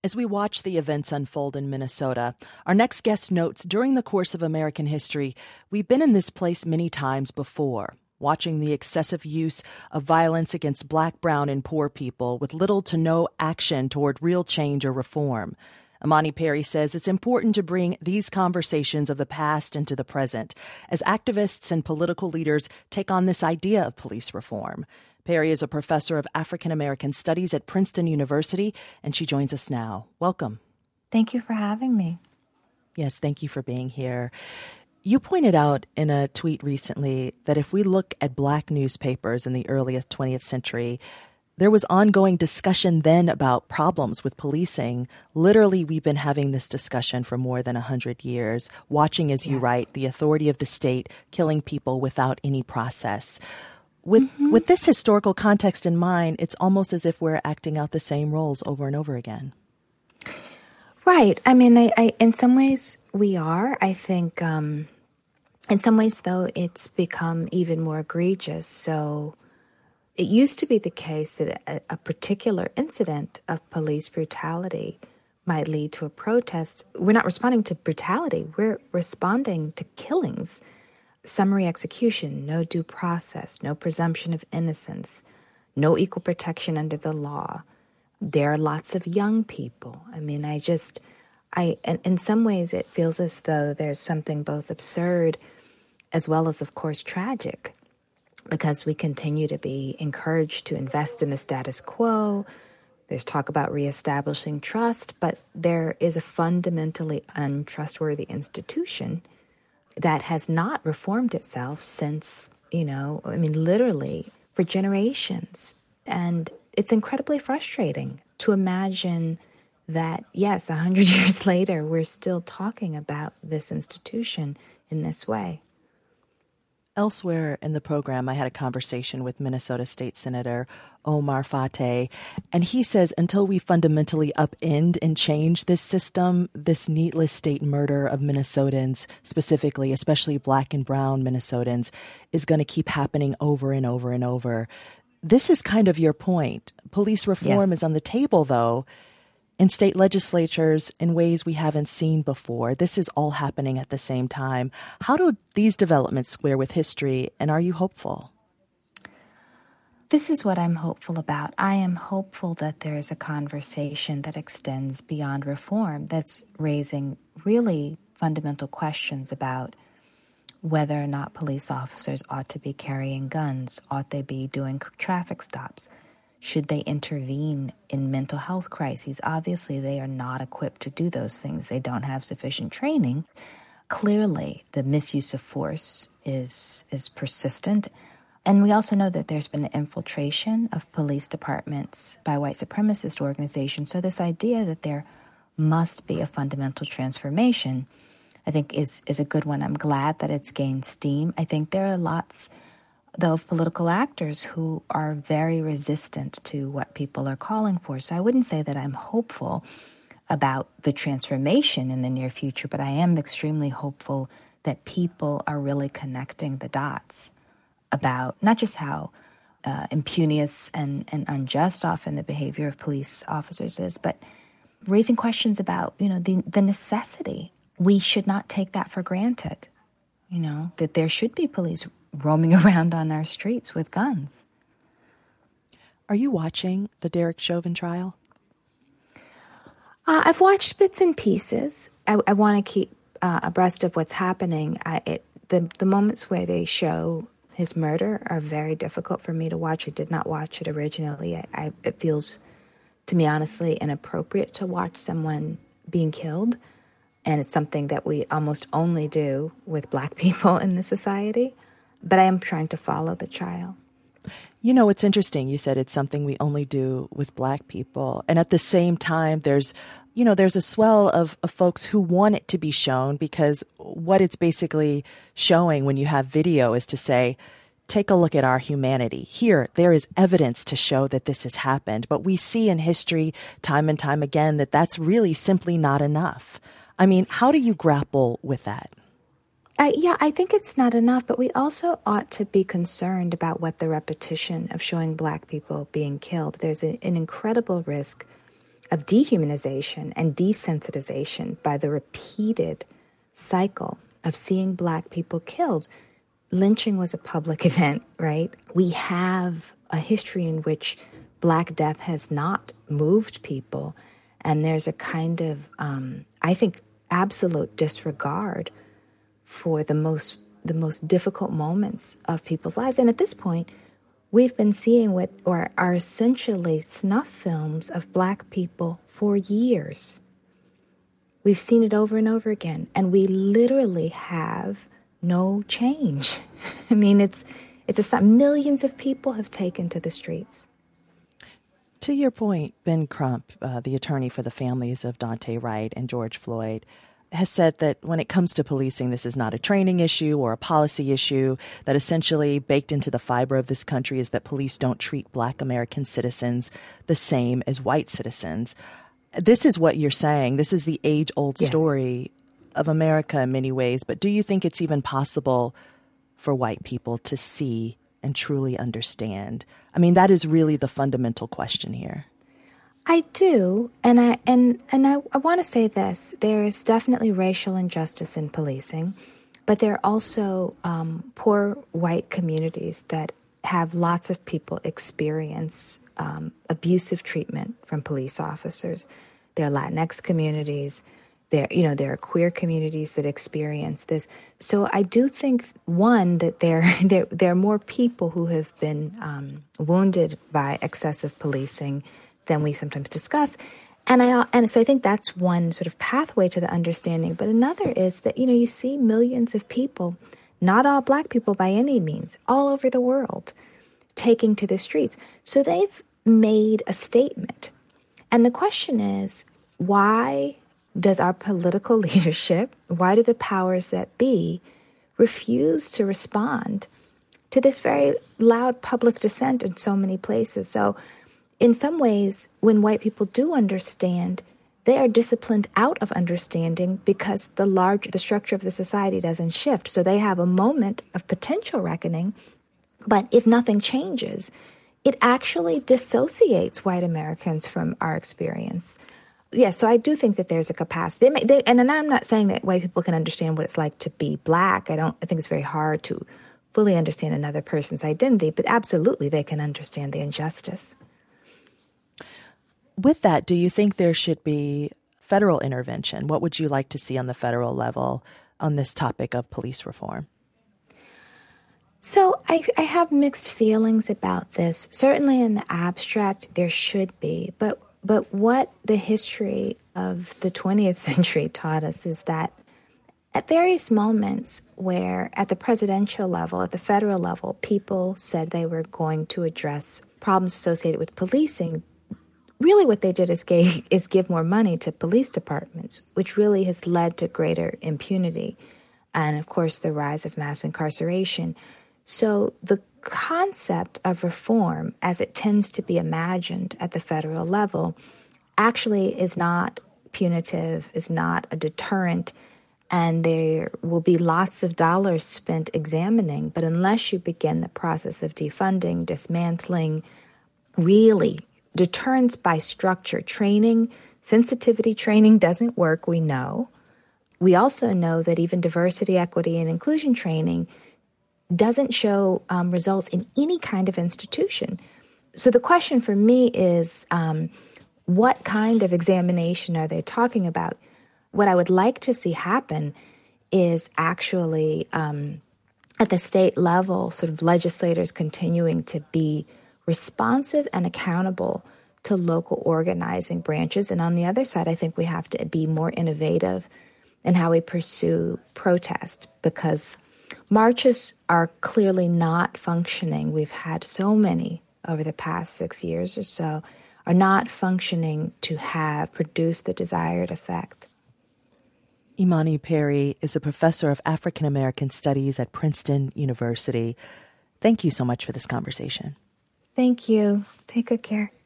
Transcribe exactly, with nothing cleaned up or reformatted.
As we watch the events unfold in Minnesota, our next guest notes during the course of American history, we've been in this place many times before, watching the excessive use of violence against Black, brown, and poor people with little to no action toward real change or reform. Imani Perry says it's important to bring these conversations of the past into the present as activists and political leaders take on this idea of police reform. Perry is a professor of African American Studies at Princeton University, and she joins us now. Welcome. Thank you for having me. Yes, thank you for being here. You pointed out in a tweet recently that if we look at Black newspapers in the early twentieth century, there was ongoing discussion then about problems with policing. Literally, we've been having this discussion for more than one hundred years, watching, as you Yes. write, the authority of the state killing people without any process. With Mm-hmm. with this historical context in mind, it's almost as if we're acting out the same roles over and over again. Right. I mean, I, I in some ways we are. I think um, in some ways, though, it's become even more egregious. So it used to be the case that a, a particular incident of police brutality might lead to a protest. We're not responding to brutality. We're responding to killings. Summary execution, no due process, no presumption of innocence, no equal protection under the law. There are lots of young people. I mean, I just, I, in, in some ways it feels as though there's something both absurd as well as, of course, tragic, because we continue to be encouraged to invest in the status quo. There's talk about reestablishing trust, but there is a fundamentally untrustworthy institution that has not reformed itself since, you know, I mean, literally for generations. And it's incredibly frustrating to imagine that, yes, a hundred years later, we're still talking about this institution in this way. Elsewhere in the program, I had a conversation with Minnesota State Senator Omar Fateh, and he says until we fundamentally upend and change this system, this needless state murder of Minnesotans, specifically, especially Black and brown Minnesotans, is going to keep happening over and over and over. This is kind of your point. Police reform Yes. is on the table, though, in state legislatures in ways we haven't seen before. This is all happening at the same time. How do these developments square with history, and are you hopeful? This is what I'm hopeful about. I am hopeful that there is a conversation that extends beyond reform, that's raising really fundamental questions about whether or not police officers ought to be carrying guns, ought they be doing traffic stops, should they intervene in mental health crises? Obviously, they are not equipped to do those things. They don't have sufficient training. Clearly, the misuse of force is is persistent. And we also know that there's been an infiltration of police departments by white supremacist organizations. So this idea that there must be a fundamental transformation, I think, is, is a good one. I'm glad that it's gained steam. I think there are lots, though, of political actors who are very resistant to what people are calling for. So I wouldn't say that I'm hopeful about the transformation in the near future, but I am extremely hopeful that people are really connecting the dots about not just how uh, impunious and, and unjust often the behavior of police officers is, but raising questions about, you know, the, the necessity. We should not take that for granted, you know, that there should be police roaming around on our streets with guns. Are you watching the Derek Chauvin trial? Uh, I've watched bits and pieces. I, I want to keep uh, abreast of what's happening. I, it, the the moments where they show his murder are very difficult for me to watch. I did not watch it originally. I, I, it feels, to me, honestly, inappropriate to watch someone being killed. And it's something that we almost only do with Black people in this society. But I am trying to follow the trial. You know, it's interesting. You said it's something we only do with Black people. And at the same time, there's, you know, there's a swell of, of folks who want it to be shown, because what it's basically showing when you have video is to say, take a look at our humanity. Here, there is evidence to show that this has happened. But we see in history time and time again that that's really simply not enough. I mean, how do you grapple with that? Uh, yeah, I think it's not enough, but we also ought to be concerned about what the repetition of showing Black people being killed. There's a, an incredible risk of dehumanization and desensitization by the repeated cycle of seeing Black people killed. Lynching was a public event, right? We have a history in which Black death has not moved people, and there's a kind of, um, I think, absolute disregard for the most the most difficult moments of people's lives. And at this point, we've been seeing what or are essentially snuff films of Black people for years. We've seen it over and over again, and we literally have no change. I mean, it's it's a millions of people have taken to the streets. To your point, Ben Crump, uh, the attorney for the families of Daunte Wright and George Floyd, has said that when it comes to policing, this is not a training issue or a policy issue, that essentially baked into the fiber of this country is that police don't treat Black American citizens the same as white citizens. This is what you're saying. This is the age-old Yes. story of America in many ways. But do you think it's even possible for white people to see and truly understand? I mean, that is really the fundamental question here. I do, and I and and I, I want to say this: there is definitely racial injustice in policing, but there are also um, poor white communities that have lots of people experience um, abusive treatment from police officers. There are Latinx communities. There, you know, there are queer communities that experience this. So I do think, one, that there there there are more people who have been um, wounded by excessive policing than we sometimes discuss. And I and so I think that's one sort of pathway to the understanding. But another is that, you know, you see millions of people, not all Black people by any means, all over the world, taking to the streets. So they've made a statement. And the question is, why does our political leadership, why do the powers that be refuse to respond to this very loud public dissent in so many places? So in some ways, when white people do understand, they are disciplined out of understanding because the large, the structure of the society doesn't shift. So they have a moment of potential reckoning, but if nothing changes, it actually dissociates white Americans from our experience. Yeah, so I do think that there's a capacity. They may, they, and, and I'm not saying that white people can understand what it's like to be Black. I don't. I think it's very hard to fully understand another person's identity, but absolutely they can understand the injustice. With that, do you think there should be federal intervention? What would you like to see on the federal level on this topic of police reform? So I, I have mixed feelings about this. Certainly in the abstract, there should be. But but what the history of the twentieth century taught us is that at various moments where at the presidential level, at the federal level, people said they were going to address problems associated with policing, really what they did is, gave, is give more money to police departments, which really has led to greater impunity and, of course, the rise of mass incarceration. So the concept of reform, as it tends to be imagined at the federal level, actually is not punitive, is not a deterrent, and there will be lots of dollars spent examining. But unless you begin the process of defunding, dismantling, really deterrence by structure, training, sensitivity training doesn't work, we know. We also know that even diversity, equity, and inclusion training doesn't show um, results in any kind of institution. So the question for me is, um, what kind of examination are they talking about? What I would like to see happen is actually um, at the state level, sort of legislators continuing to be responsive and accountable to local organizing branches. And on the other side, I think we have to be more innovative in how we pursue protest, because marches are clearly not functioning. We've had so many over the past six years or so, are not functioning to have produced the desired effect. Imani Perry is a professor of African American Studies at Princeton University. Thank you so much for this conversation. Thank you. Take good care.